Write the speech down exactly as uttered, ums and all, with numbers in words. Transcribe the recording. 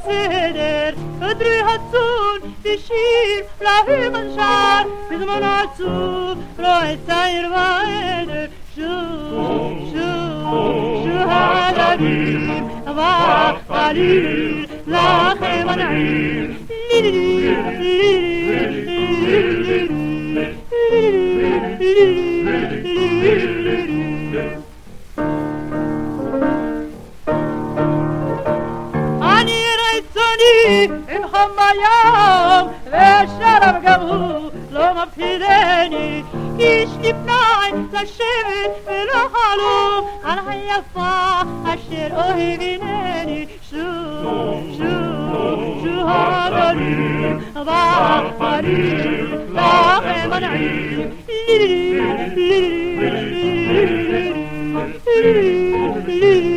בסדר, אדרי הצון ושיר להימן שר בזמן עצוב רואה צעיר ועדר שוב, שוב, שוב הערבים והחליל לכם הנעיר אני רצוני עם חם בים ושרב גם הוא לא מפחידני איש לפני לשבת ולחלום על היפה אשר אוהבינני שוב, שוב, שוב הגלים והחליל לכם הנעיר לילי לילי לילי לילי